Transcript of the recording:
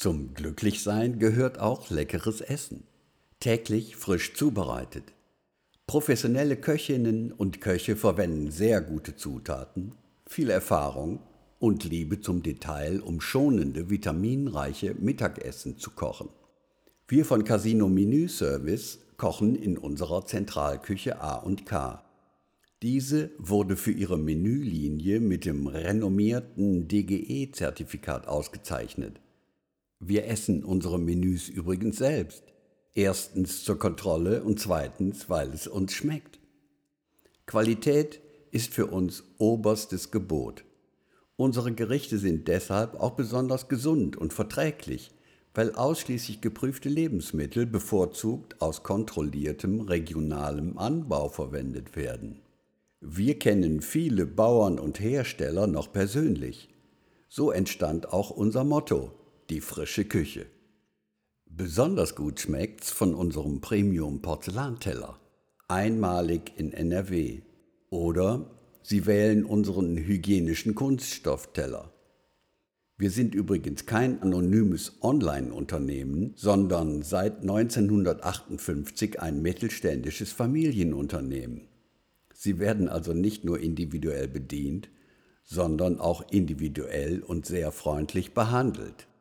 Zum Glücklichsein gehört auch leckeres Essen, täglich frisch zubereitet. Professionelle Köchinnen und Köche verwenden sehr gute Zutaten, viel Erfahrung und Liebe zum Detail, um schonende, vitaminreiche Mittagessen zu kochen. Wir von Casino Menü Service kochen in unserer Zentralküche A&K. Diese wurde für ihre Menülinie mit dem renommierten DGE-Zertifikat ausgezeichnet. Wir essen unsere Menüs übrigens selbst. Erstens zur Kontrolle und zweitens, weil es uns schmeckt. Qualität ist für uns oberstes Gebot. Unsere Gerichte sind deshalb auch besonders gesund und verträglich, weil ausschließlich geprüfte Lebensmittel bevorzugt aus kontrolliertem regionalem Anbau verwendet werden. Wir kennen viele Bauern und Hersteller noch persönlich. So entstand auch unser Motto, die frische Küche. Besonders gut schmeckt's von unserem Premium-Porzellanteller, einmalig in NRW. Oder Sie wählen unseren hygienischen Kunststoffteller. Wir sind übrigens kein anonymes Online-Unternehmen, sondern seit 1958 ein mittelständisches Familienunternehmen. Sie werden also nicht nur individuell bedient, sondern auch individuell und sehr freundlich behandelt.